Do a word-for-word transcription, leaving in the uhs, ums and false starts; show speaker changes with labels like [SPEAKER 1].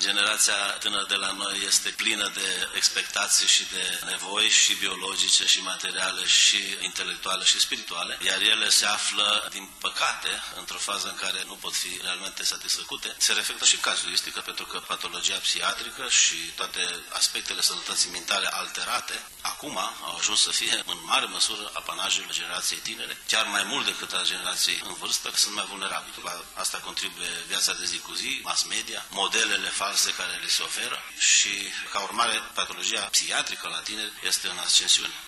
[SPEAKER 1] Generația tânără de la noi este plină de expectații și de nevoi și biologice și materiale și intelectuale și spirituale, iar ele se află, din păcate, într-o fază în care nu pot fi realmente satisfăcute. Se reflectă și cazuistică, pentru că patologia psihiatrică și toate aspectele sănătății mentale alterate, acum au ajuns să fie în mare măsură apanajul generației tinere, chiar mai mult decât a generației în vârstă, că sunt mai vulnerabili. La asta contribuie viața de zi cu zi, mass media, modelele false care le se oferă și, ca urmare, patologia psihiatrică la tineri este în ascensiune.